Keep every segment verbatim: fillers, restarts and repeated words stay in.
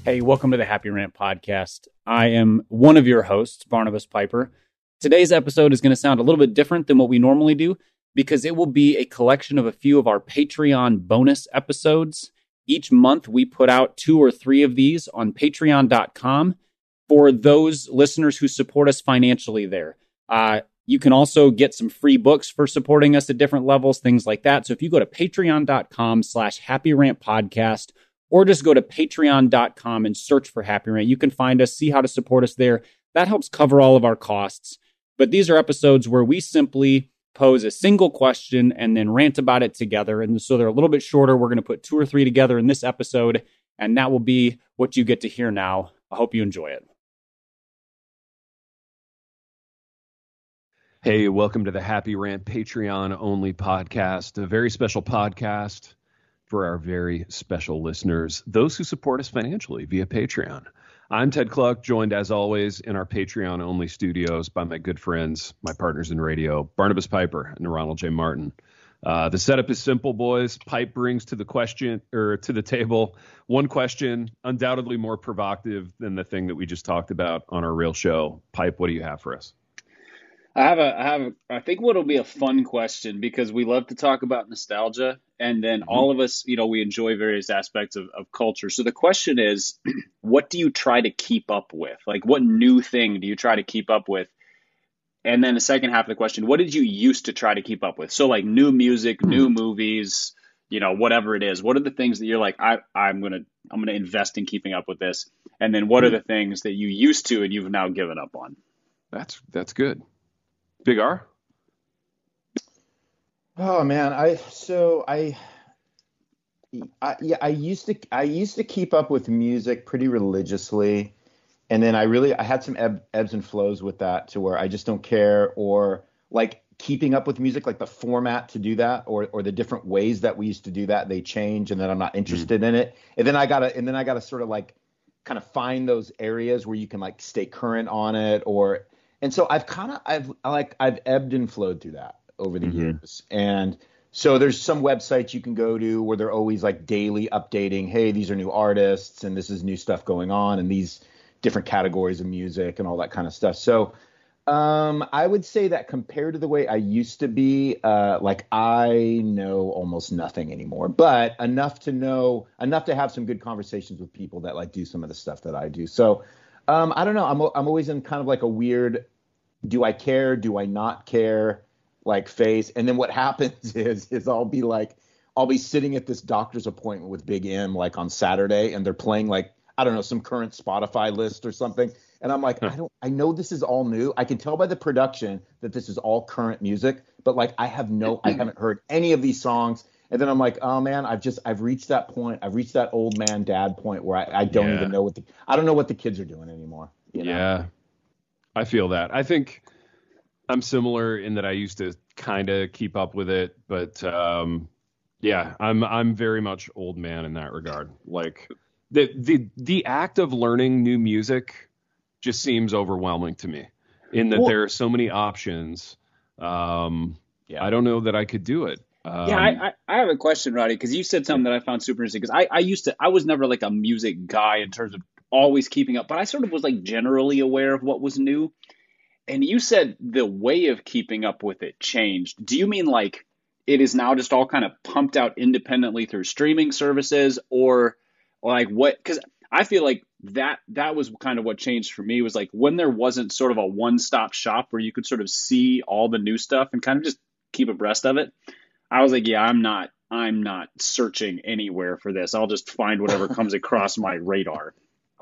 Hey, welcome to the Happy Rant Podcast. I am one of your hosts, Barnabas Piper. Today's episode is going to sound a little bit different than what we normally do because it will be a collection of a few of our Patreon bonus episodes. Each month, we put out two or three of these on patreon dot com for those listeners who support us financially there. Uh, you can also get some free books for supporting us at different levels, things like that. So if you go to patreon dot com slash Happy Rant Podcast, or just go to patreon dot com and search for Happy Rant. You can find us, see how to support us there. That helps cover all of our costs. But these are episodes where we simply pose a single question and then rant about it together. And so they're a little bit shorter. We're going to put two or three together in this episode, and that will be what you get to hear now. I hope you enjoy it. Hey, welcome to the Happy Rant Patreon only podcast, a very special podcast for our very special listeners, those who support us financially via Patreon. I'm Ted Cluck, joined as always in our Patreon-only studios by my good friends, my partners in radio, Barnabas Piper and Ronald J. Martin. Uh, the setup is simple, boys. Pipe brings to the question or to the table one question, undoubtedly more provocative than the thing that we just talked about on our real show. Pipe, what do you have for us? I have a, I have, a, I think what'll be a fun question because we love to talk about nostalgia, and then mm-hmm. all of us, you know, we enjoy various aspects of, of culture. So the question is, what do you try to keep up with? Like, what new thing do you try to keep up with? And then the second half of the question, what did you used to try to keep up with? So like new music, mm-hmm. new movies, you know, whatever it is. What are the things that you're like, I, I'm gonna, I'm gonna invest in keeping up with this? And then what mm-hmm. are the things that you used to and you've now given up on? That's that's good. Big R? Oh man, I so I, I yeah I used to I used to keep up with music pretty religiously, and then I really I had some ebb, ebbs and flows with that to where I just don't care, or like keeping up with music, like the format to do that, or or the different ways that we used to do that, they change, and then I'm not interested mm. in it, and then I gotta and then I gotta sort of like kind of find those areas where you can like stay current on it, or. And so I've kind of I've like I've ebbed and flowed through that over the mm-hmm. years. And so there's some websites you can go to where they're always like daily updating, hey, these are new artists and this is new stuff going on and these different categories of music and all that kind of stuff. So um, I would say that compared to the way I used to be, uh, like I know almost nothing anymore, but enough to know enough to have some good conversations with people that like do some of the stuff that I do. So um, I don't know. I'm I'm always in kind of like a weird, do I care? Do I not care? Like phase. And then what happens is, is I'll be like, I'll be sitting at this doctor's appointment with Big M, like on Saturday, and they're playing like, I don't know, some current Spotify list or something. And I'm like, I don't, I know this is all new. I can tell by the production that this is all current music, but like, I have no, I haven't heard any of these songs. And then I'm like, oh man, I've just, I've reached that point. I've reached that old man dad point where I, I don't yeah. even know what the, I don't know what the kids are doing anymore. You know? Yeah. I feel that. I think I'm similar in that I used to kind of keep up with it, but um, yeah, I'm I'm very much old man in that regard. Like the the the act of learning new music just seems overwhelming to me. In that well, there are so many options. Um, yeah, I don't know that I could do it. Um, yeah, I, I I have a question, Roddy, because you said something that I found super interesting. Because I I used to I was never like a music guy in terms of always keeping up, but I sort of was like generally aware of what was new. And you said the way of keeping up with it changed. Do you mean like it is now just all kind of pumped out independently through streaming services, or, or like what? Because I feel like that that was kind of what changed for me, was like when there wasn't sort of a one-stop shop where you could sort of see all the new stuff and kind of just keep abreast of it. I was like, yeah, I'm not I'm not searching anywhere for this. I'll just find whatever comes across my radar.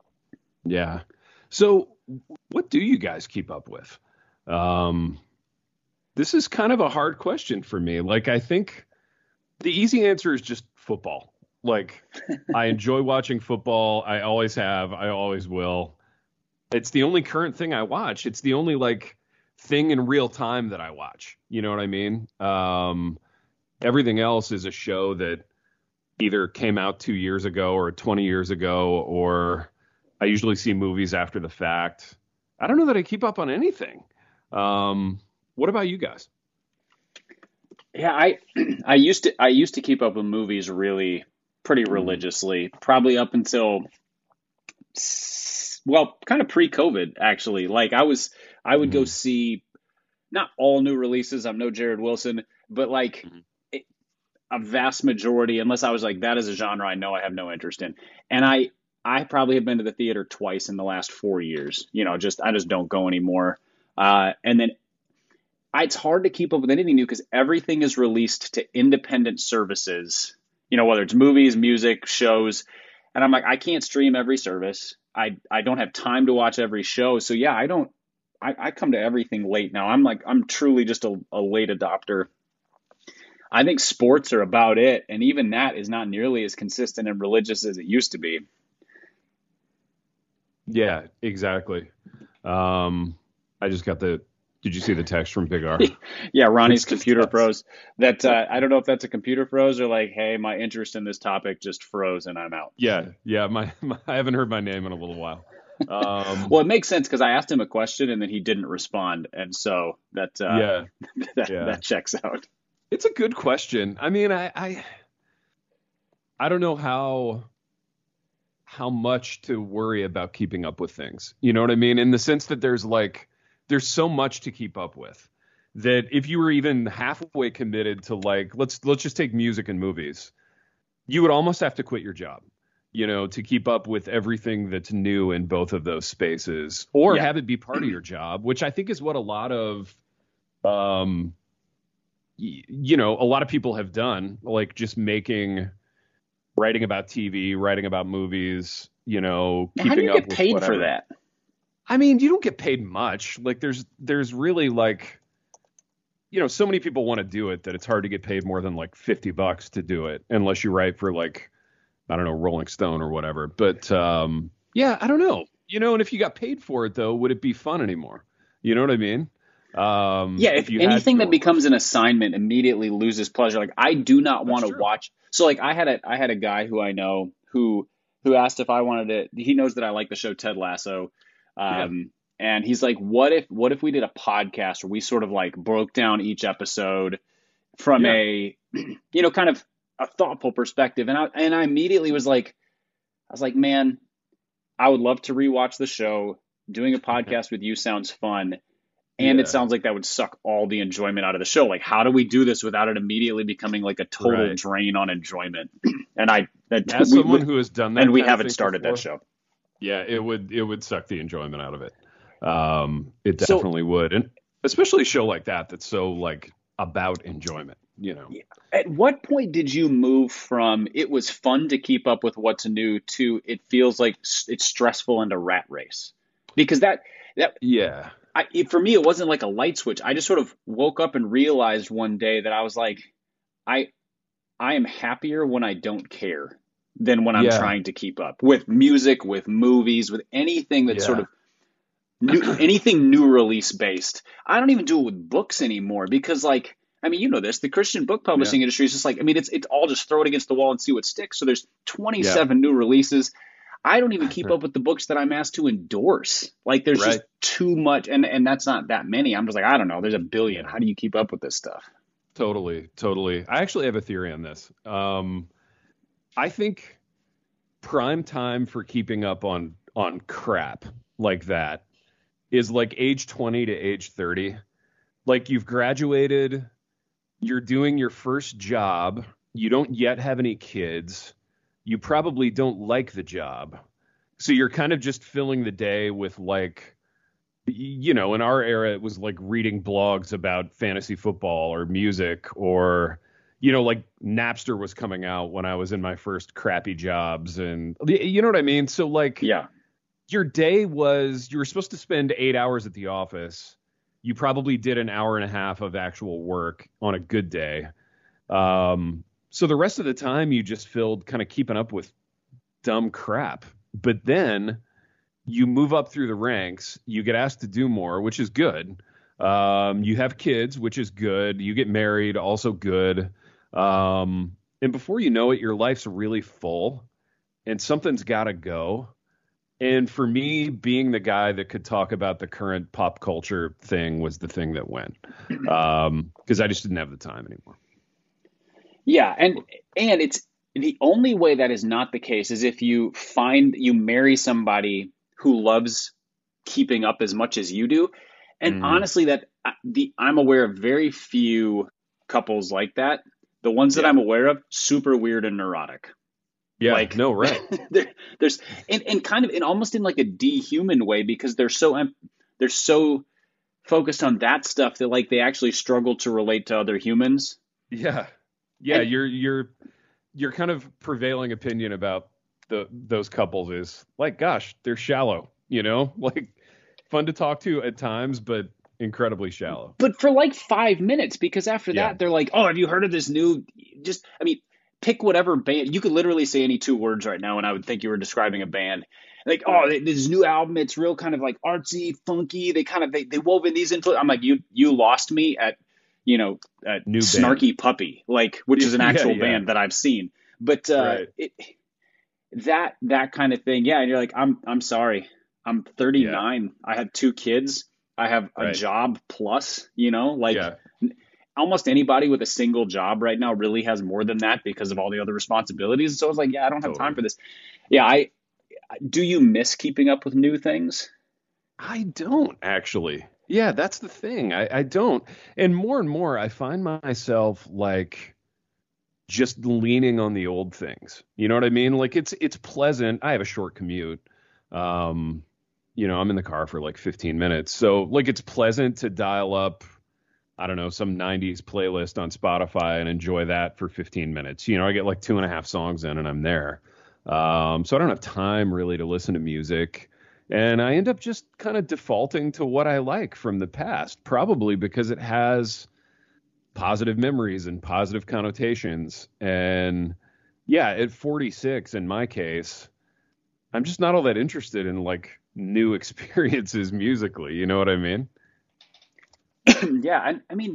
Yeah. So what do you guys keep up with? Um, this is kind of a hard question for me. Like, I think the easy answer is just football. Like, I enjoy watching football. I always have. I always will. It's the only current thing I watch. It's the only, like, thing in real time that I watch. You know what I mean? Um, everything else is a show that either came out two years ago or twenty years ago, or I usually see movies after the fact. I don't know that I keep up on anything. Um, what about you guys? Yeah, I I used to I used to keep up with movies really pretty religiously, probably up until well, kind of pre-COVID, actually. Like I was, I would Mm-hmm. go see not all new releases. I'm no Jared Wilson, but like Mm-hmm. it, a vast majority, unless I was like, that is a genre I know I have no interest in. And I, I probably have been to the theater twice in the last four years. You know, just I just don't go anymore. Uh, and then I, it's hard to keep up with anything new because everything is released to independent services. You know, whether it's movies, music, shows, and I'm like, I can't stream every service. I I don't have time to watch every show. So yeah, I don't. I, I come to everything late now. I'm like, I'm truly just a, a late adopter. I think sports are about it, and even that is not nearly as consistent and religious as it used to be. Yeah, exactly. Um, I just got the. Did you see the text from Big R? Yeah, Ronnie's It's computer nuts. froze. That uh, I don't know if that's a computer froze or like, hey, my interest in this topic just froze and I'm out. Yeah, yeah. My, my I haven't heard my name in a little while. Um, Well, it makes sense because I asked him a question and then he didn't respond, and so that uh, yeah, that, yeah. that checks out. It's a good question. I mean, I, I, I don't know how, how much to worry about keeping up with things. You know what I mean? In the sense that there's like, there's so much to keep up with that if you were even halfway committed to like, let's, let's just take music and movies, you would almost have to quit your job, you know, to keep up with everything that's new in both of those spaces, or Yeah. have it be part of your job, which I think is what a lot of, um, you know, a lot of people have done, like just making, writing about T V, writing about movies, you know, Now, keeping how do you up get with paid whatever. for that? I mean, you don't get paid much. Like there's, there's really like, you know, so many people want to do it that it's hard to get paid more than like fifty bucks to do it, unless you write for like, I don't know, Rolling Stone or whatever. But um, yeah, I don't know. You know, and if you got paid for it though, would it be fun anymore? You know what I mean? Um, Yeah, if you had anything to- that becomes an assignment immediately loses pleasure. Like I do not want to true. watch. So like I had a I had a guy who I know who who asked if I wanted to. He knows that I like the show Ted Lasso, um, and he's like, "What if what if we did a podcast where we sort of like broke down each episode from Yeah. a you know kind of a thoughtful perspective?" And I and I immediately was like, I was like, man, I would love to rewatch the show. Doing a podcast with you sounds fun. And Yeah. it sounds like that would suck all the enjoyment out of the show. Like, how do we do this without it immediately becoming like a total Right. drain on enjoyment? And I, that, As we, someone we- who has done that, and we kind of haven't thing started before, that show. Yeah, it would it would suck the enjoyment out of it. Um, it So- definitely would, and especially a show like that that's so like about enjoyment. You know, At what point did you move from it was fun to keep up with what's new to it feels like s- it's stressful and a rat race? Because that that yeah, I, it, for me, it wasn't like a light switch. I just sort of woke up and realized one day that I was like, I, I am happier when I don't care than when I'm Yeah. trying to keep up with music, with movies, with anything that's Yeah. sort of new, anything new release based. I don't even do it with books anymore because, like, I mean, you know this, the Christian book publishing industry is just like, I mean, it's it's all just throw it against the wall and see what sticks. So there's twenty-seven new releases. I don't even keep up with the books that I'm asked to endorse. Like there's just Right. too much, and and that's not that many. I'm just like, I don't know. There's a billion. How do you keep up with this stuff? totally, totally. I actually have a theory on this. Um, I think prime time for keeping up on on crap like that is like age twenty to age thirty. Like you've graduated, you're doing your first job, you don't yet have any kids, you probably don't like the job. So you're kind of just filling the day with like, y- you know, in our era, it was like reading blogs about fantasy football or music, or, you know, like Napster was coming out when I was in my first crappy jobs. And you know what I mean? So like, Yeah. your day was, you were supposed to spend eight hours at the office. You probably did an hour and a half of actual work on a good day. Um, so the rest of the time you just filled kind of keeping up with dumb crap. But then you move up through the ranks, you get asked to do more, which is good. Um, you have kids, which is good. You get married, also good. Um, and before you know it, your life's really full and something's got to go. And for me, being the guy that could talk about the current pop culture thing was the thing that went, um, because I just didn't have the time anymore. Yeah, and and it's the only way that is not the case is if you find you marry somebody who loves keeping up as much as you do. And Mhm. honestly, that uh, the I'm aware of very few couples like that. The ones that Yeah. I'm aware of, super weird and neurotic. Yeah, Like, no, right. there, there's and, and kind of in almost in like a dehuman way, because they're so em- they're so focused on that stuff that like they actually struggle to relate to other humans. Yeah. Yeah, And your your your kind of prevailing opinion about the those couples is like, gosh, they're shallow, you know? Like fun to talk to at times, but incredibly shallow. but for like five minutes, because after Yeah. that they're like, oh, have you heard of this new? Just I mean, pick whatever band. You could literally say any two words right now, and I would think you were describing a band. Like, oh, Right. this new album, it's real kind of like artsy, funky. They kind of they, they wove in these influences. I'm like, you you lost me at, you know, at New band. Snarky Puppy, like, which is an Yeah, actual yeah. band that I've seen. But uh, Right. it, that that kind of thing, yeah. And you're like, I'm I'm sorry, I'm thirty-nine. I have two kids. I have a Right. job plus, you know, like Yeah. almost anybody with a single job right now really has more than that because of all the other responsibilities. So I was like, yeah, I don't have time Totally. for this. Yeah, I do you miss keeping up with new things? I don't actually. Yeah, that's the thing. I, I don't. And more and more, I find myself like just leaning on the old things. You know what I mean? Like it's it's pleasant. I have a short commute. Um, you know, I'm in the car for like fifteen minutes. So like it's pleasant to dial up, I don't know, some nineties playlist on Spotify and enjoy that for fifteen minutes. You know, I get like two and a half songs in and I'm there. Um, so I don't have time really to listen to music. And I end up just kind of defaulting to what I like from the past, probably because it has positive memories and positive connotations. And yeah, at forty-six, in my case, I'm just not all that interested in like new experiences musically. You know what I mean? Yeah, I, I mean,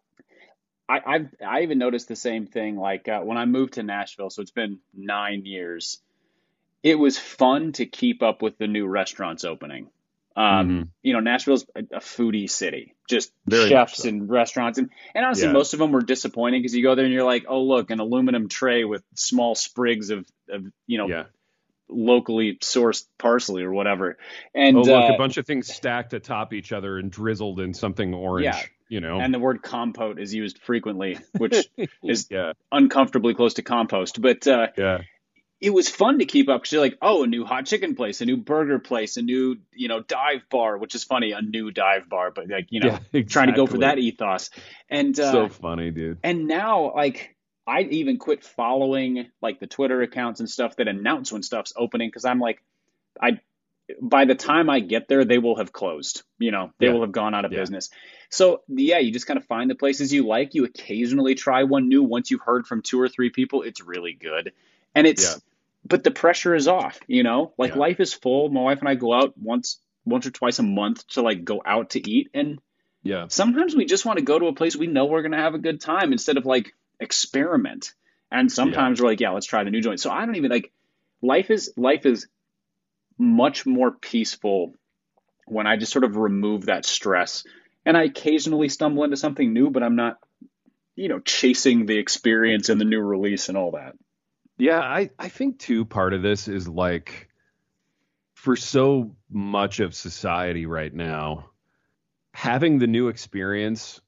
I, I've I even noticed the same thing. Like uh, when I moved to Nashville, so it's been nine years. It was fun to keep up with the new restaurants opening. Um, Mm-hmm. You know, Nashville's a, a foodie city, just Very much chefs so. and restaurants, and and honestly, Yeah. most of them were disappointing because you go there and you're like, oh look, an aluminum tray with small sprigs of of you know Yeah. locally sourced parsley or whatever, and Oh, look, uh, a bunch of things stacked atop each other and drizzled in something orange, Yeah. you know? and the word compote is used frequently, which is yeah. uncomfortably close to compost, but. Uh, Yeah. It was fun to keep up because you're like, oh, a new hot chicken place, a new burger place, a new, you know, dive bar, which is funny, a new dive bar, but like, you know, Yeah, exactly. trying to go for that ethos. And, uh, So funny, dude. and now like I even quit following like the Twitter accounts and stuff that announce when stuff's opening. Cause I'm like, I, by the time I get there, they will have closed, you know, they Yeah. will have gone out of Yeah. business. So yeah, you just kind of find the places you like. You occasionally try one new. Once you've heard from two or three people, it's really good. And it's, Yeah. but the pressure is off, you know, like Yeah. life is full. My wife and I go out once, once or twice a month to like go out to eat. And Yeah. sometimes we just want to go to a place we know we're going to have a good time instead of like experiment. And sometimes we're like, yeah, let's try the new joint. So I don't even like life is, life is much more peaceful when I just sort of remove that stress. And I occasionally stumble into something new, but I'm not, you know, chasing the experience and the new release and all that. Yeah, I, I think too, part of this is like for so much of society right now, having the new experience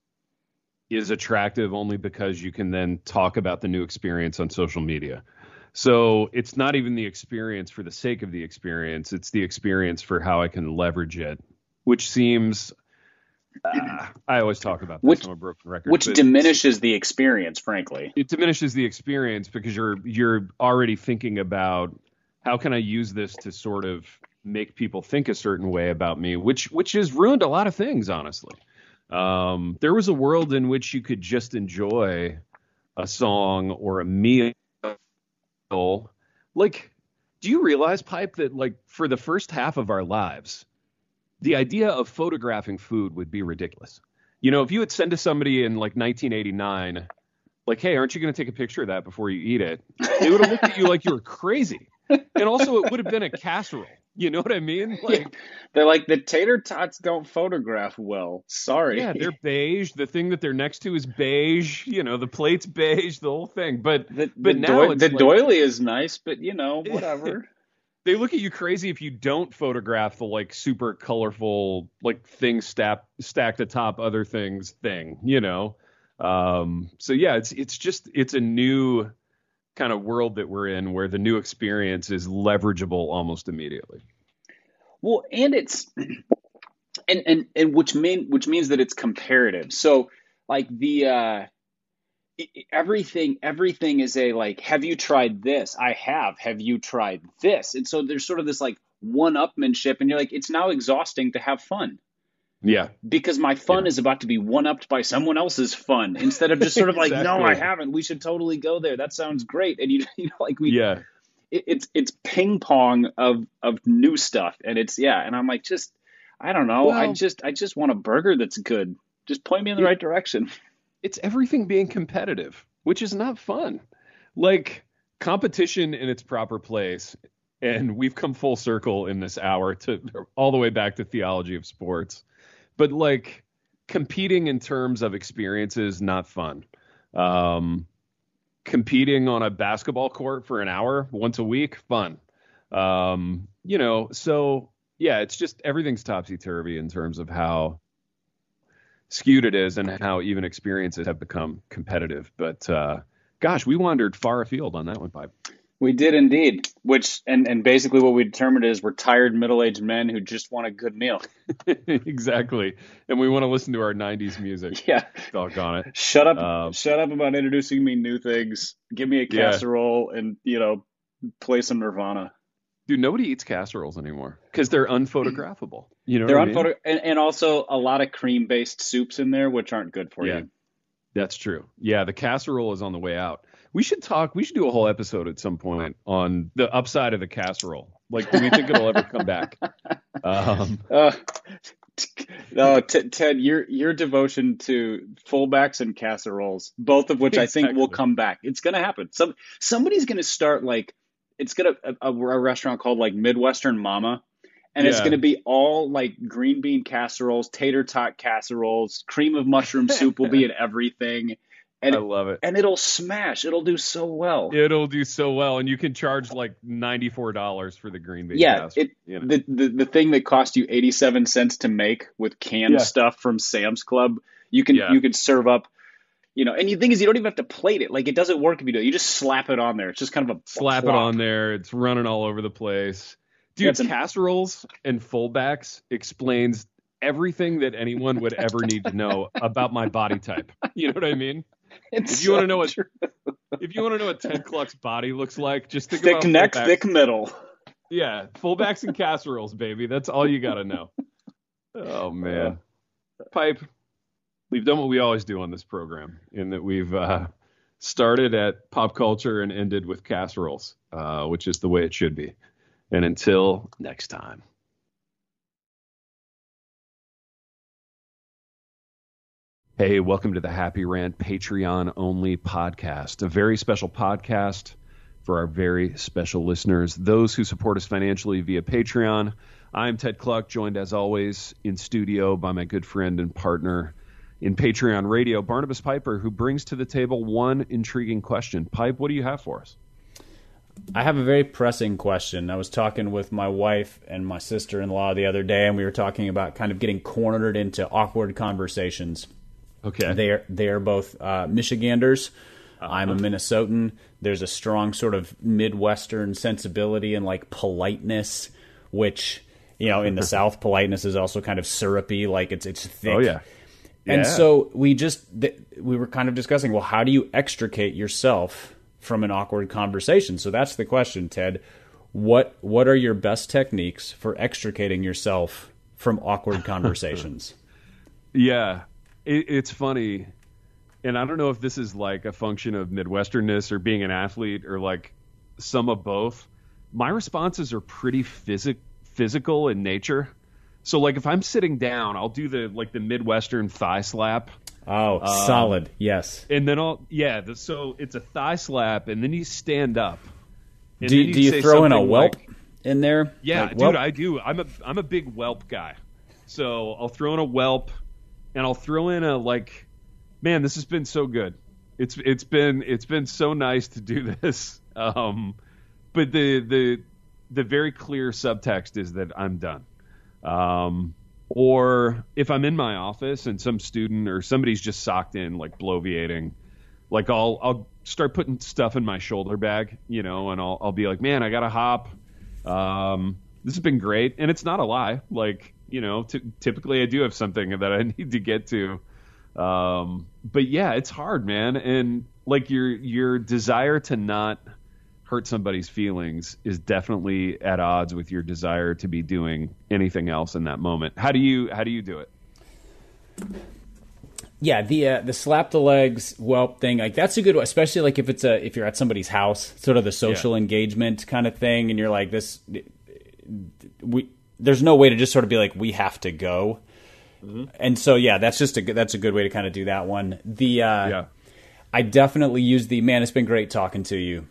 is attractive only because you can then talk about the new experience on social media. So it's not even the experience for the sake of the experience. It's the experience for how I can leverage it, which seems, uh, I always talk about this. Which- I'm a broken record. Which but diminishes the experience, frankly. It diminishes the experience because you're you're already thinking about how can I use this to sort of make people think a certain way about me, which which has ruined a lot of things, honestly. Um, there was a world in which you could just enjoy a song or a meal. Like, do you realize, Pipe, that like for the first half of our lives, the idea of photographing food would be ridiculous. You know, if you had said to somebody in like nineteen eighty-nine, like, hey, aren't you going to take a picture of that before you eat it? They would have looked at you like you were crazy. And also it would have been a casserole. You know what I mean? Like, they're like, the tater tots don't photograph well. Sorry. Yeah, they're beige. The thing that they're next to is beige. You know, the plate's beige, the whole thing. But the, but the now doi- it's the like, doily is nice, but you know, whatever. They look at you crazy if you don't photograph the like super colorful like things stacked stacked atop other things thing. You know, um, so yeah, it's it's just it's a new kind of world that we're in where the new experience is leverageable almost immediately. Well, and it's and and and which mean which means that it's comparative. So like the uh everything everything is a like, have you tried this? I have. Have you tried this? And so there's sort of this like one-upmanship, and you're like, it's now exhausting to have fun. Yeah. Because my fun Yeah. is about to be one-upped by someone else's fun, instead of just sort of like, Exactly. no, I haven't. We should totally go there. That sounds great. And you, you know, like we, Yeah. it, it's it's ping pong of of new stuff, and it's yeah. And I'm like, just I don't know. I Well- just I just want a burger that's good. Just point me in the Yeah. right direction. It's everything being competitive, which is not fun. Like competition in its proper place. And we've come full circle in this hour to all the way back to theology of sports. But like competing in terms of experiences, not fun. Um, competing on a basketball court for an hour once a week, fun. Um, you know, so yeah, it's just everything's topsy-turvy in terms of how skewed it is and how even experiences have become competitive. But uh, gosh, we wandered far afield on that one, Pipe. We did indeed. Which and and basically what we determined is we're tired middle-aged men who just want a good meal. Exactly. And we want to listen to our nineties music. Yeah. Doggone it. Shut up. Um, Shut up about introducing me new things. Give me a Yeah. casserole and you know play some Nirvana. Dude, nobody eats casseroles anymore because they're unphotographable. You know They're what I mean? unphoto and, and also a lot of cream-based soups in there, which aren't good for Yeah. you. That's true. Yeah, the casserole is on the way out. We should talk. We should do a whole episode at some point on the upside of the casserole. Like, do we think it'll ever come back? Um, Uh, no, T- Ted, your your devotion to fullbacks and casseroles, both of which I think will Exactly. come back. It's gonna happen. Some somebody's gonna start like it's gonna a, a, a restaurant called like Midwestern Mama, and it's Yeah. gonna be all like green bean casseroles, tater tot casseroles, cream of mushroom soup will be in everything, and I love it. and it'll smash. It'll do so well. It'll do so well, and you can charge like ninety-four dollars for the green bean Yeah, casserole. it you know? the, the the thing that cost you eighty-seven cents to make with canned Yeah. stuff from Sam's Club, you can Yeah. you can serve up, you know. And the thing is, you don't even have to plate it. Like it doesn't work if you do it. You just slap it on there. It's just kind of a Slap it plop. on there. It's running all over the place. Dude, That's an- casseroles and fullbacks explains everything that anyone would ever need to know about my body type. You know what I mean? It's If you want so to know what true. if you want to know what Ted Cluck's body looks like, just think thick about neck, fullbacks. thick middle. Yeah, fullbacks and casseroles, baby. That's all you got to know. Oh man, Pipe. We've done what we always do on this program, in that we've uh, started at pop culture and ended with casseroles, uh, which is the way it should be. And until next time. Hey, welcome to the Happy Rant Patreon only podcast, a very special podcast for our very special listeners, those who support us financially via Patreon. I'm Ted Cluck, joined as always in studio by my good friend and partner in Patreon radio, Barnabas Piper, who brings to the table one intriguing question. Pipe, what do you have for us? I have a very pressing question. I was talking with my wife and my sister-in-law the other day, and we were talking about kind of getting cornered into awkward conversations. Okay. They are they are both uh, Michiganders. I'm a Minnesotan. There's a strong sort of Midwestern sensibility and like politeness, which, you know, in the South, politeness is also kind of syrupy, like it's it's thick. Oh, yeah. And Yeah. so we just th- we were kind of discussing, well, how do you extricate yourself from an awkward conversation? So that's the question, Ted. What what are your best techniques for extricating yourself from awkward conversations? Yeah, it, it's funny, and I don't know if this is like a function of Midwesternness or being an athlete or like some of both. My responses are pretty physic physical in nature. So like if I'm sitting down, I'll do the like the Midwestern thigh slap, Oh, Um, solid. Yes. and then I'll yeah. The, so it's a thigh slap, and then you stand up. And Do, then do you say throw in a something whelp? like- in there? Yeah, like, dude, well, I do. I'm a I'm a big whelp guy. So I'll throw in a whelp, and I'll throw in a like, man, this has been so good. It's it's been it's been so nice to do this. Um, but the the the very clear subtext is that I'm done. Um, or if I'm in my office and some student or somebody's just socked in like bloviating, like I'll I'll start putting stuff in my shoulder bag, you know, and I'll I'll be like, man, I gotta hop. Um, this has been great, and it's not a lie. Like, you know, t- typically I do have something that I need to get to. Um, but yeah, it's hard, man. And like your your desire to not hurt somebody's feelings is definitely at odds with your desire to be doing anything else in that moment. How do you how do you do it? Yeah, the uh, the slap the legs whelp thing, like that's a good one, especially like if it's a if you're at somebody's house, sort of the social yeah. engagement kind of thing, and you're like this, we there's no way to just sort of be like we have to go, mm-hmm. and so yeah, that's just a that's a good way to kind of do that one. The uh, yeah. I definitely use the man. It's been great talking to you,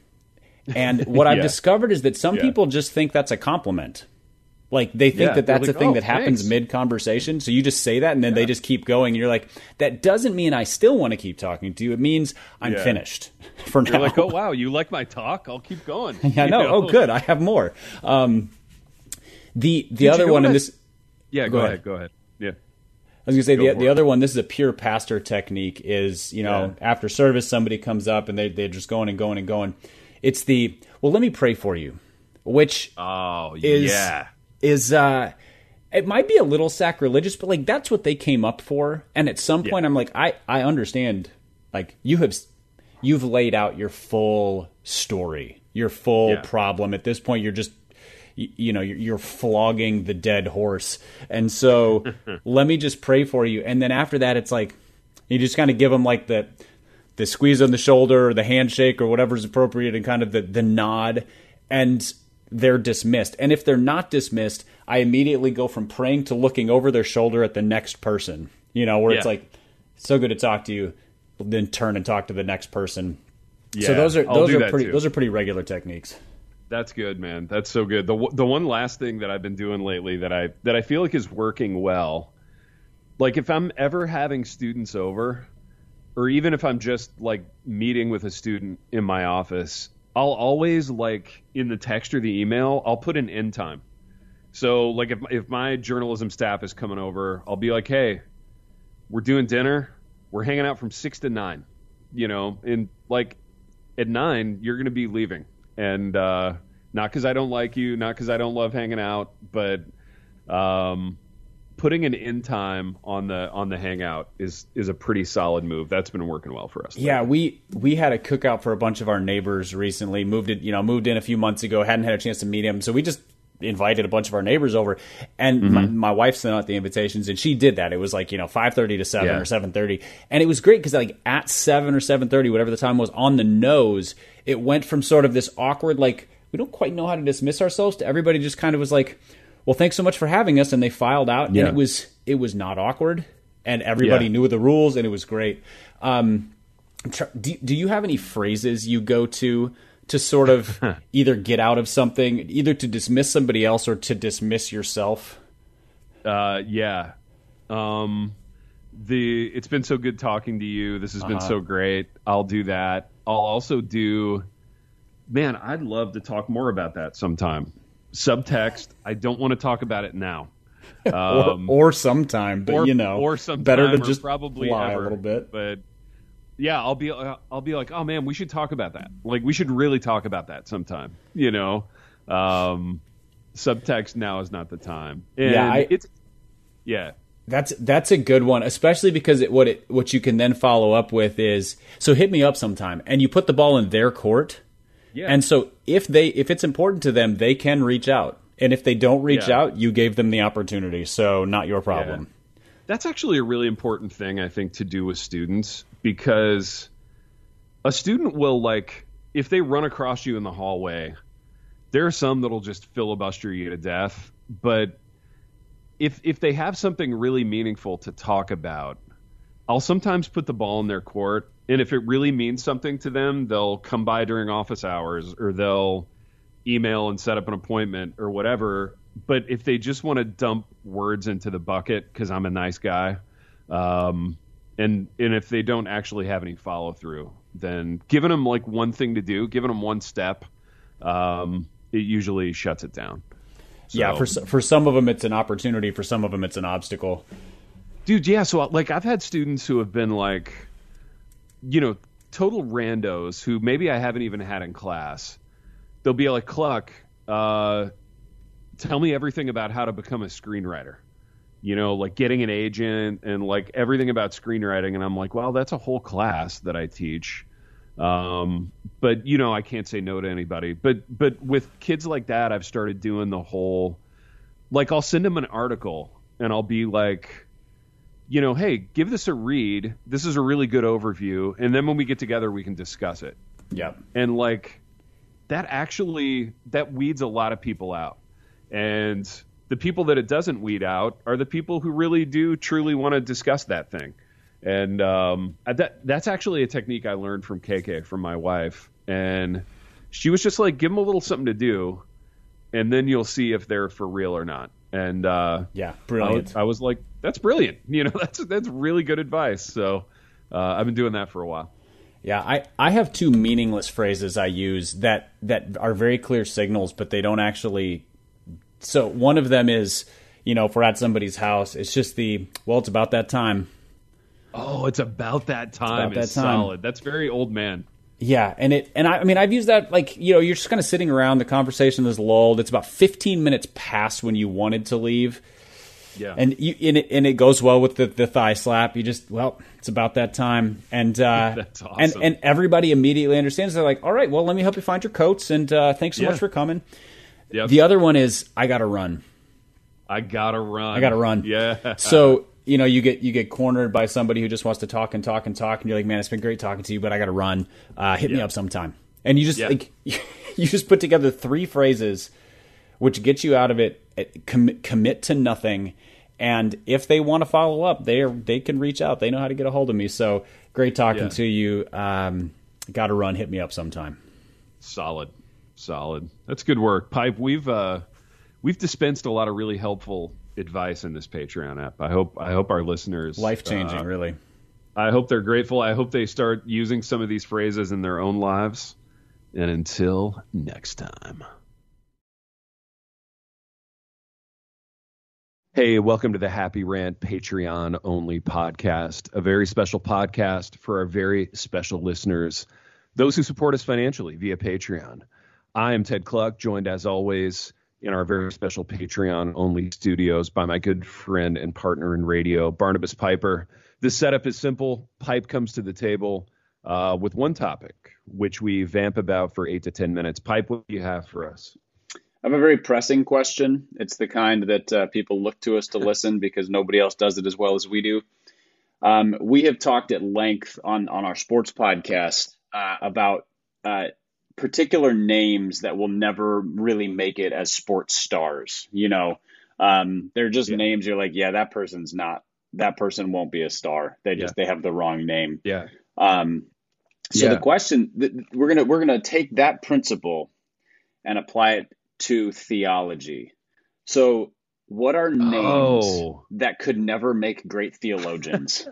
and what yeah. I've discovered is that some yeah. people just think that's a compliment. Like, they think yeah, that that's like, a thing oh, that happens thanks. mid-conversation, so you just say that, and then yeah. they just keep going, and you're like, that doesn't mean I still want to keep talking to you. It means I'm yeah. finished for now. You're like, oh, wow, you like my talk? I'll keep going. yeah, no, know? oh, good, I have more. Um, the the Did other one, and this... Yeah, go, go ahead. ahead, go ahead. Yeah. I was going to say, the, the other one, this is a pure pastor technique, is, you know, yeah. after service, somebody comes up, and they, they're just going and going and going. It's the, well, let me pray for you, which oh, is... yeah. is uh it might be a little sacrilegious, but like that's what they came up for. And at some point yeah. I'm like, I I understand, like you have you've laid out your full story, your full yeah. problem. At this point you're just you, you know you're, you're flogging the dead horse, and so let me just pray for you. And then after that it's like you just kind of give them like the the squeeze on the shoulder or the handshake or whatever's appropriate, and kind of the the nod, and they're dismissed. And if they're not dismissed, I immediately go from praying to looking over their shoulder at the next person, you know, where yeah. it's like, so good to talk to you, then turn and talk to the next person. Yeah, so those are, those are pretty, too. those are pretty regular techniques. That's good, man. That's so good. The the one last thing that I've been doing lately that I, that I feel like is working well, like if I'm ever having students over, or even if I'm just like meeting with a student in my office, I'll always, like, in the text or the email, I'll put an end time. So, like, if if my journalism staff is coming over, I'll be like, hey, we're doing dinner. We're hanging out from six to nine, you know. And, like, at nine, you're going to be leaving. And uh, not because I don't like you, not because I don't love hanging out, but um, putting an end time on the on the hangout is is a pretty solid move. That's been working well for us. Yeah, we we had a cookout for a bunch of our neighbors recently. Moved it, you know, moved in a few months ago. Hadn't had a chance to meet him, so we just invited a bunch of our neighbors over. And mm-hmm. my, my wife sent out the invitations, and she did that. It was like, you know, five thirty to seven yeah. or seven thirty, and it was great because like at seven or seven thirty, whatever the time was, on the nose, it went from sort of this awkward like we don't quite know how to dismiss ourselves to everybody just kind of was like, well, thanks so much for having us, and they filed out, yeah. and it was it was not awkward, and everybody yeah. knew the rules, and it was great. Um, do, do you have any phrases you go to to sort of either get out of something, either to dismiss somebody else or to dismiss yourself? Uh, yeah. Um, the it's been so good talking to you. This has uh-huh. been so great. I'll do that. I'll also do. Man, I'd love to talk more about that sometime. Subtext, I don't want to talk about it now. Um, or, or sometime, but or, you know, or sometime, better to just probably lie ever, a little bit. But yeah, I'll be I'll be like, oh man, we should talk about that. Like, we should really talk about that sometime. You know, um, subtext, now is not the time. And yeah, I, it's yeah. That's that's a good one, especially because it, what it what you can then follow up with is, so hit me up sometime, and you put the ball in their court. Yeah. And so if they if it's important to them, they can reach out. And if they don't reach yeah. out, you gave them the opportunity. So not your problem. Yeah. That's actually a really important thing, I think, to do with students, because a student will, like, if they run across you in the hallway, there are some that'll just filibuster you to death. But if if they have something really meaningful to talk about, I'll sometimes put the ball in their court. And if it really means something to them, they'll come by during office hours, or they'll email and set up an appointment or whatever. But if they just want to dump words into the bucket because I'm a nice guy, um, and and if they don't actually have any follow through, then giving them like one thing to do, giving them one step, um, it usually shuts it down. So, yeah, for for some of them it's an opportunity, for some of them it's an obstacle. Dude, yeah. So like I've had students who have been like, you know, total randos who maybe I haven't even had in class. They'll be like, Cluck, uh, tell me everything about how to become a screenwriter. You know, like getting an agent and like everything about screenwriting. And I'm like, well, that's a whole class that I teach. Um, but, you know, I can't say no to anybody. But but with kids like that, I've started doing the whole, like I'll send them an article and I'll be like, you know, hey, give this a read. This is a really good overview. And then when we get together, we can discuss it. Yeah. And like that actually, that weeds a lot of people out. And the people that it doesn't weed out are the people who really do truly want to discuss that thing. And um, that that's actually a technique I learned from K K, from my wife. And she was just like, give them a little something to do, and then you'll see if they're for real or not. And uh, yeah, brilliant. I was, I was like, that's brilliant. You know, that's that's really good advice. So uh, I've been doing that for a while. Yeah, I, I have two meaningless phrases I use that, that are very clear signals, but they don't actually. So one of them is, you know, if we're at somebody's house, it's just the, well, it's about that time. Oh, it's about that time. It's about it's that time. Solid. That's very old man. Yeah, and it and I, I mean I've used that, like, you know, you're just kind of sitting around, the conversation is lulled. It's about fifteen minutes past when you wanted to leave. Yeah, and you and it, and it goes well with the, the thigh slap. You just, well, it's about that time, and uh, that's awesome. And and everybody immediately understands. They're like, all right, well, let me help you find your coats, and uh, thanks so yeah. much for coming. Yep. The other one is, I gotta run. I gotta run. I gotta run. Yeah. So, you know, you get you get cornered by somebody who just wants to talk and talk and talk, and you're like, man, it's been great talking to you, but I gotta run. Uh, hit yeah. me up sometime. And you just yeah. like you just put together three phrases, which get you out of it. Commit, commit to nothing, and if they want to follow up, they are, they can reach out. They know how to get a hold of me. So great talking yeah. to you. Um, gotta run. Hit me up sometime. Solid. Solid. That's good work. Pipe, we've uh, we've dispensed a lot of really helpful advice in this Patreon app. I hope I hope our listeners life changing, uh, really. I hope they're grateful. I hope they start using some of these phrases in their own lives. And until next time. Hey, welcome to the Happy Rant Patreon only podcast, a very special podcast for our very special listeners, those who support us financially via Patreon. I am Ted Cluck, joined as always in our very special Patreon-only studios by my good friend and partner in radio, Barnabas Piper. The setup is simple. Pipe comes to the table uh, with one topic, which we vamp about for eight to ten minutes. Pipe, what do you have for us? I have a very pressing question. It's the kind that uh, people look to us to listen because nobody else does it as well as we do. Um, we have talked at length on, on our sports podcast uh, about uh, particular names that will never really make it as sports stars. You know, um, they're just yeah. names you're like, yeah, that person's not, that person won't be a star. They just, yeah. they have the wrong name. Yeah. Um, so yeah. the question that we're going to, we're going to take that principle and apply it to theology. So what are names oh. that could never make great theologians?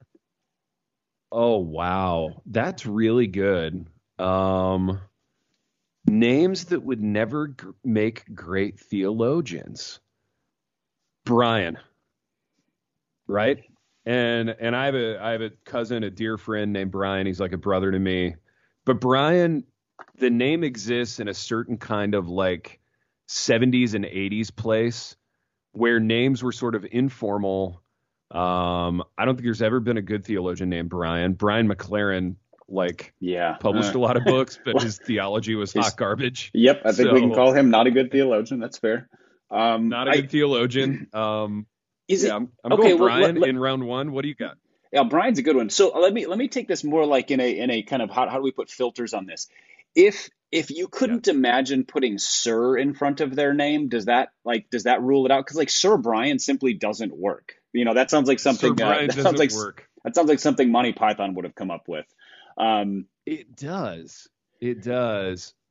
Oh, wow. That's really good. Um, names that would never g- make great theologians. Brian, right? And and I have a I have a cousin, a dear friend named Brian. He's like a brother to me. But Brian, the name exists in a certain kind of like seventies and eighties place where names were sort of informal. Um, I don't think there's ever been a good theologian named Brian. Brian McLaren, like, yeah, published uh, a lot of books, but his theology was hot garbage. Yep, I think so, we can call him not a good theologian. That's fair. Um, not a good I, theologian. Um, is it? Yeah, I'm, I'm okay, going Brian well, let, let, in round one. What do you got? Yeah, Brian's a good one. So let me let me take this more like in a in a kind of how how do we put filters on this? If if you couldn't yeah. imagine putting Sir in front of their name, does that like does that rule it out? Because like Sir Brian simply doesn't work. You know, that sounds like something. Sir Brian uh, that doesn't sounds like work. That sounds like something Monty Python would have come up with. Um, it does. It does.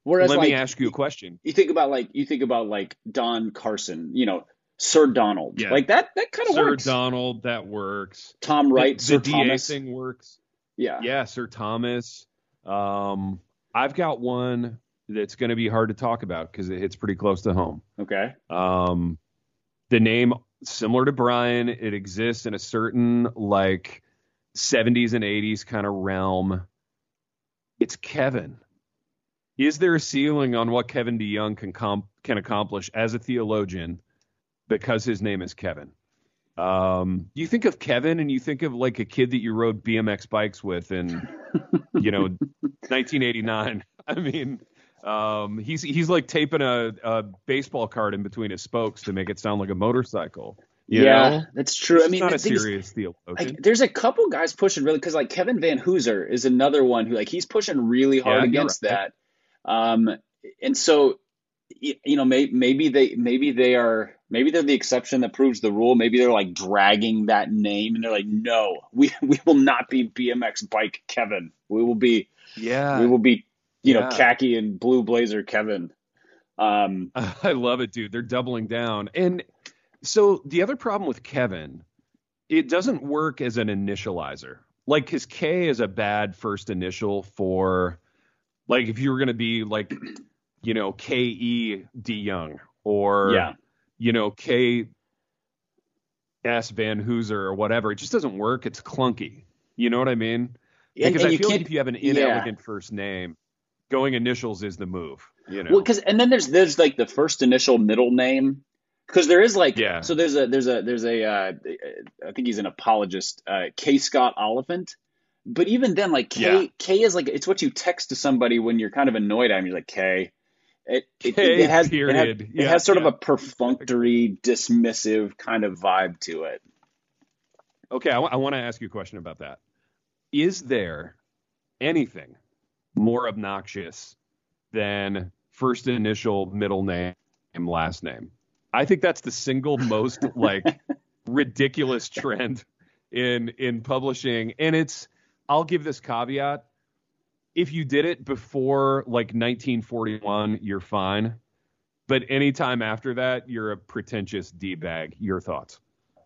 Whereas, let like, me ask you a question. You think about like you think about like Don Carson, you know, Sir Donald, Yeah. like that. That kind of Sir works. Donald, that works. Tom Wright, the, Sir the Thomas D A thing works. Yeah, Yeah, Sir Thomas. Um, I've got one that's going to be hard to talk about because it hits pretty close to home. Okay. Um, the name, similar to Brian, it exists in a certain like seventies and eighties kind of realm. It's Kevin. Is there a ceiling on what Kevin DeYoung can comp- can accomplish as a theologian because his name is Kevin? Um, you think of Kevin and you think of like a kid that you rode B M X bikes with in, you know, nineteen eighty-nine. I mean, um, he's he's like taping a, a baseball card in between his spokes to make it sound like a motorcycle. You yeah, know? that's true. He's I mean, not the a thing is, serious theologian. like, there's a couple guys pushing really because like Kevin Van Hooser is another one who like he's pushing really hard Yeah, you're against right. that. Um, and so y- you know, may, maybe they maybe they are maybe they're the exception that proves the rule. Maybe they're like dragging that name and they're like, no, we we will not be B M X bike Kevin. We will be Yeah, we will be you know yeah. khaki and blue blazer Kevin. Um, I love it, dude. They're doubling down. And so the other problem with Kevin, it doesn't work as an initializer. Like his K is a bad first initial for, like, if you were going to be like, you know, K E DeYoung or, yeah. you know, K S Van Hooser or whatever. It just doesn't work. It's clunky. You know what I mean? And, Because and I you feel like can't- if you have an yeah. inelegant first name, going initials is the move. You know? Well, because and then there's there's like the first initial middle name because there is like Yeah. so there's a there's a there's a uh, I think he's an apologist uh, K Scott Oliphant, but even then like K Yeah. K is like it's what you text to somebody when you're kind of annoyed at him. You're like K. It it, K it has period. It, has, Yeah, it has sort yeah. of a perfunctory, dismissive kind of vibe to it. Okay, I, w- I want to ask you a question about that. Is there anything more obnoxious than first initial, middle name, last name? I think that's the single most like ridiculous trend in in publishing. And it's, I'll give this caveat. If you did it before like nineteen forty-one, you're fine. But anytime after that, you're a pretentious D-bag. Your thoughts?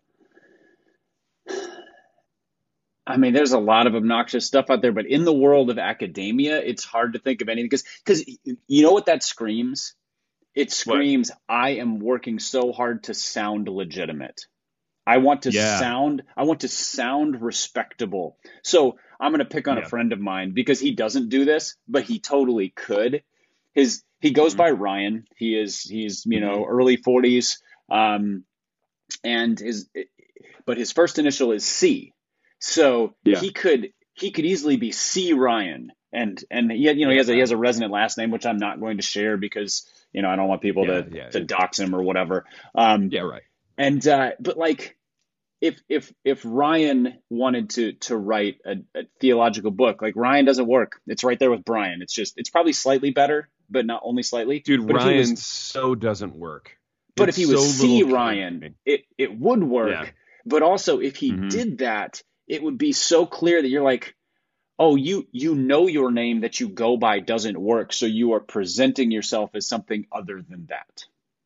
I mean, there's a lot of obnoxious stuff out there, but in the world of academia, it's hard to think of anything because because you know what that screams? It screams, I am working so hard to sound legitimate. I want to Yeah. sound I want to sound respectable. So I'm going to pick on Yeah. a friend of mine because he doesn't do this, but he totally could. His he goes Mhm. by Ryan. He is he's you know early forties, um, and his but his first initial is C. So Yeah. he could he could easily be C Ryan, and and he you know he has a, he has a resonant last name which I'm not going to share because you know I don't want people Yeah, to yeah, to it- dox him or whatever. Um, Yeah, right. and uh, but like if if if Ryan wanted to to write a, a theological book, like Ryan doesn't work. It's right there with Brian. It's just it's probably slightly better, but not only slightly. Dude, but Ryan If he was, so doesn't work. but It's if he was so C little Ryan, clear. it it would work. Yeah. But also, if he Mhm. did that, it would be so clear that you're like, oh, you you know your name that you go by doesn't work, so you are presenting yourself as something other than that.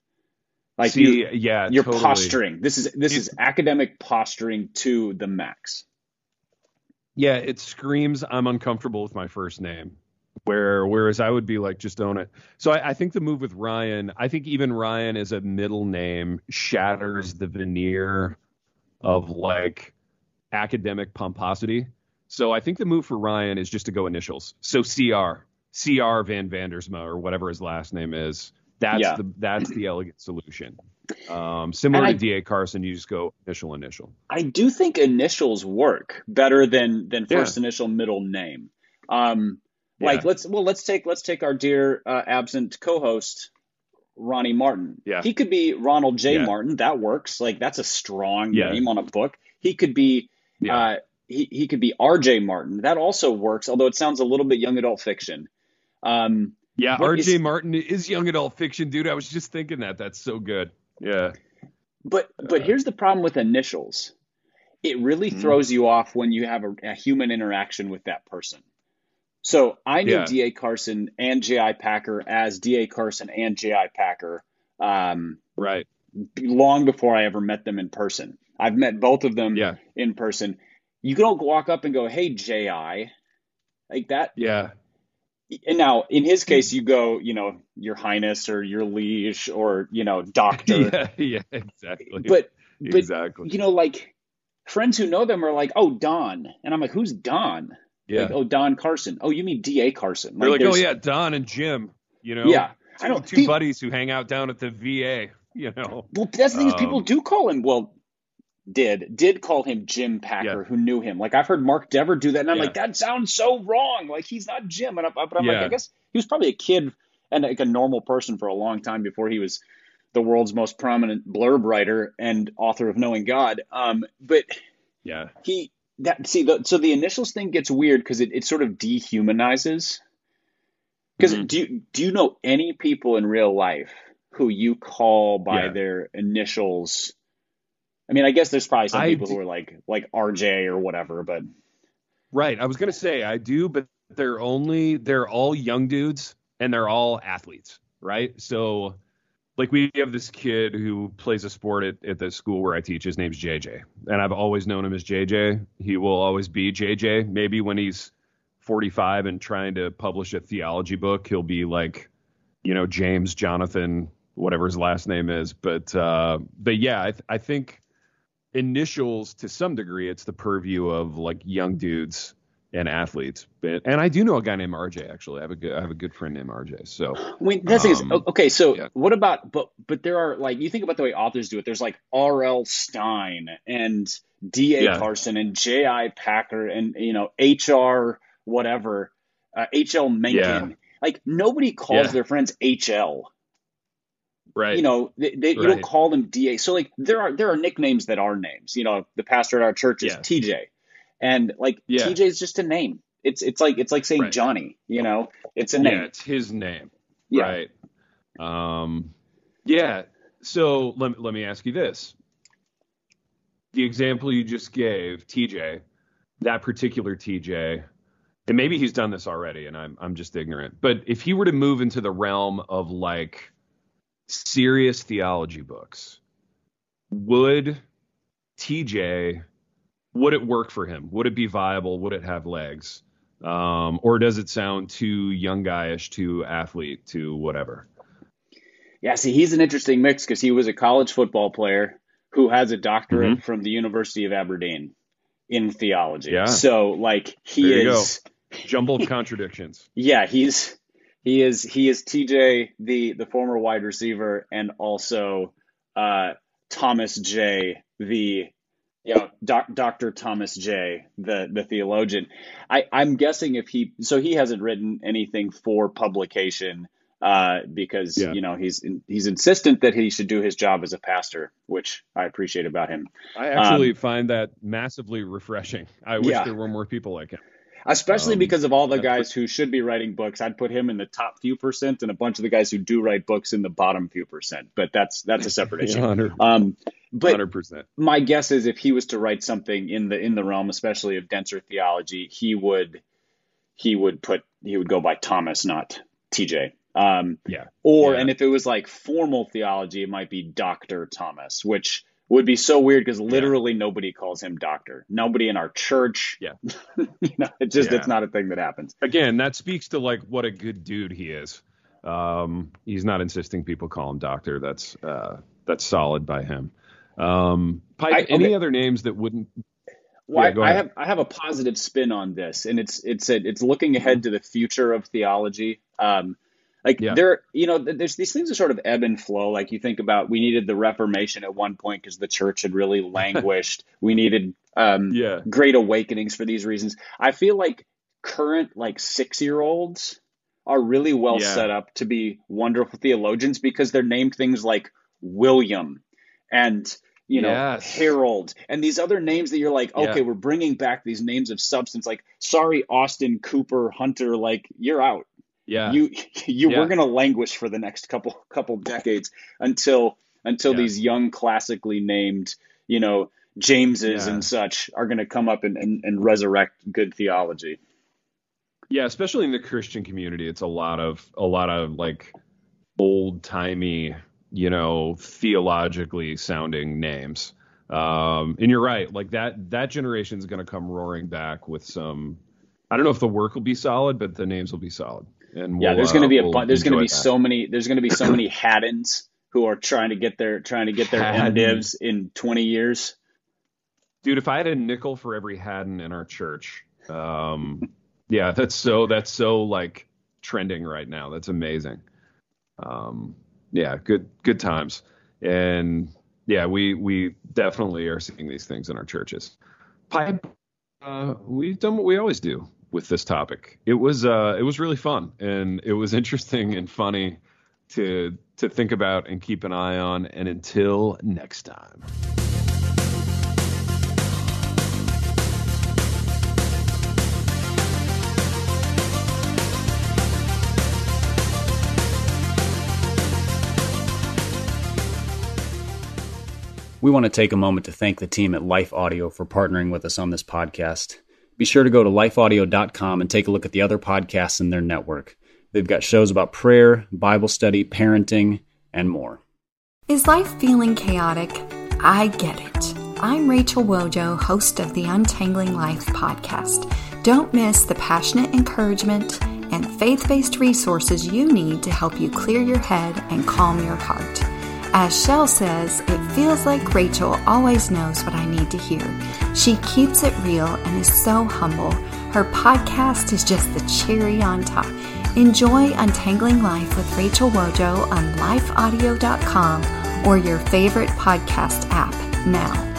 Like See, you, yeah, you're totally. posturing. This is this It- is academic posturing to the max. Yeah, it screams I'm uncomfortable with my first name. Where whereas I would be like, just own it. So I, I think the move with Ryan, I think even Ryan as a middle name shatters the veneer of like academic pomposity. So I think the move for Ryan is just to go initials. So C R, C R Van Vandersma or whatever his last name is. That's Yeah. the that's the elegant solution. Um, similar And to I- D A Carson, you just go initial initial. I do think initials work better than than Yeah. first initial middle name. Um, like Yeah. let's well let's take let's take our dear uh, absent co-host Ronnie Martin. Yeah. He could be Ronald J. Yeah. Martin. That works. Like that's a strong Yeah. name on a book. He could be Yeah. uh, he he could be R J. Martin. That also works, although it sounds a little bit young adult fiction. Um, Yeah, What R J is- Martin is young adult fiction, dude. I was just thinking that. That's so good. Yeah. But but here's the problem with initials. It really Mhm. throws you off when you have a, a human interaction with that person. So I knew Yeah. D A Carson and J I Packer as D A Carson and J I Packer um, Right. long before I ever met them in person. I've met both of them Yeah. in person. You don't walk up and go, "Hey, J I," like that. Yeah. And now, in his case, you go, you know, Your Highness or Your Liege or, you know, Doctor. Yeah. Yeah. Exactly. But, but exactly. you know, like friends who know them are like, "Oh, Don," and I'm like, "Who's Don?" Yeah. Like, "Oh, Don Carson." "Oh, you mean D A Carson?" They're like, there's- "Oh yeah, Don and Jim." You know. Yeah. Two, I don't- two pe- buddies who hang out down at the V A. You know. Well, that's the thing is people Um, do call him. Well, did did call him Jim Packer, Yeah. who knew him. Like I've heard Mark Dever do that, and I'm Yeah. like, that sounds so wrong. Like he's not Jim, and I, but I'm like, Yeah. I guess he was probably a kid and like a normal person for a long time before he was the world's most prominent blurb writer and author of Knowing God. Um, but Yeah. he that see the so the initials thing gets weird because it, it sort of dehumanizes. Because Mhm. do you do you know any people in real life who you call by Yeah. their initials? I mean, I guess there's probably some I people do- who are like like R J or whatever, but Right. I was gonna say I do, but they're only they're all young dudes and they're all athletes, right? So like we have this kid who plays a sport at, at the school where I teach. His name's J J. And I've always known him as J J. He will always be J J. Maybe when he's forty-five and trying to publish a theology book, he'll be like, you know, James Jonathan, whatever his last name is. But uh but yeah, I, th- I think initials to some degree it's the purview of like young dudes and athletes. But and I do know a guy named R J actually. I have a good I have a good friend named R J. So I mean, that's the thing is, Um, okay, so yeah. what about, but but there are like, you think about the way authors do it, there's like R L Stein and D A Yeah. Carson and J I Packer and, you know, H R whatever, uh, H L Mencken. Yeah. Like nobody calls Yeah. their friends H L. right. You know, they, they, you don't Right. call them D A. So like there are there are nicknames that are names. You know, the pastor at our church is Yeah. T J, and like Yeah. T J is just a name. It's it's like it's like saying Right. Johnny. You know, it's a Yeah, name. it's his name. Yeah. Right. Um yeah. So let, let me ask you this. The example you just gave, T J, that particular T J, and maybe he's done this already and I'm I'm just ignorant, but if he were to move into the realm of like serious theology books, would T J would it work for him? Would it be viable? Would it have legs? Um, or does it sound too young guyish, too athlete, too whatever? Yeah, see, he's an interesting mix because he was a college football player who has a doctorate Mhm. from the University of Aberdeen in theology. Yeah. So like he There you is Jumbled contradictions. yeah, he's he is he is T J, the the former wide receiver, and also uh, Thomas J, the you know doc, Doctor Thomas J, the the theologian. I I'm guessing if he so he hasn't written anything for publication uh, because Yeah. you know he's he's insistent that he should do his job as a pastor, which I appreciate about him. I actually find that massively refreshing. I wish Yeah. there were more people like him. Especially Um, because of all the that's guys who should be writing books. I'd put him in the top few percent and a bunch of the guys who do write books in the bottom few percent. But that's that's a separate issue. one hundred Um, but percent. my guess is if he was to write something in the in the realm, especially of denser theology, he would he would put he would go by Thomas, not T J. Um, Yeah. or Yeah. and if it was like formal theology, it might be Doctor Thomas, which would be so weird because literally nobody calls him doctor. Nobody in our church. Yeah. you know, it just Yeah. it's not a thing that happens. Again, that speaks to like what a good dude he is. Um, he's not insisting people call him doctor. That's uh, that's solid by him. Um, Pike, I- any okay. other names that wouldn't? Well, Yeah, go I, I ahead. have I have a positive spin on this, and it's it's a, it's looking ahead to the future of theology. Um, like Yeah. there, you know, th- there's these things that sort of ebb and flow. Like you think about, we needed the Reformation at one point because the church had really languished. We needed um, Yeah. great awakenings for these reasons. I feel like current like six year olds are really well Yeah. set up to be wonderful theologians because they're named things like William and you know, Yes. Harold, and these other names that you're like, okay, Yeah. we're bringing back these names of substance. Like, sorry, Austin, Cooper, Hunter, like you're out. Yeah. You, you, Yeah. we're gonna languish for the next couple couple decades until until Yeah. these young, classically named, you know, Jameses Yeah. and such are gonna come up and, and, and resurrect good theology. Yeah, especially in the Christian community, it's a lot of a lot of like old timey, you know, theologically sounding names. Um, and you're right, like that that generation is going to come roaring back with some. I don't know if the work will be solid, but the names will be solid. And we'll, yeah, there's going to uh, be a we'll bunch. There's going to be that. so many. There's going to be so many Haddons who are trying to get their trying to get their Haddon. MDivs in twenty years. Dude, if I had a nickel for every Haddon in our church, um, yeah, that's so that's so like trending right now. That's amazing. Um, yeah, good good times, and yeah, we we definitely are seeing these things in our churches. Pipe, uh, we've done what we always do with this topic. It was uh, it was really fun, and it was interesting and funny to to think about and keep an eye on. And until next time. We want to take a moment to thank the team at Life Audio for partnering with us on this podcast. Be sure to go to life audio dot com and take a look at the other podcasts in their network. They've got shows about prayer, Bible study, parenting, and more. Is life feeling chaotic? I get it. I'm Rachel Wojo, host of the Untangling Life podcast. Don't miss the passionate encouragement and faith-based resources you need to help you clear your head and calm your heart. As Shell says, it feels like Rachel always knows what I need to hear. She keeps it real and is so humble. Her podcast is just the cherry on top. Enjoy Untangling Life with Rachel Wojo on life audio dot com or your favorite podcast app now.